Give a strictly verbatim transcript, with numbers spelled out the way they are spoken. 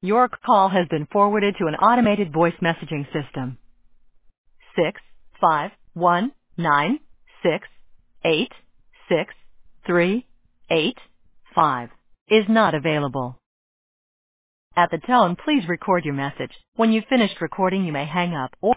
Your call has been forwarded to an automated voice messaging system. Six five one nine six eight six three eight five is not available. At the tone, please record your message. When you've finished recording, you may hang up or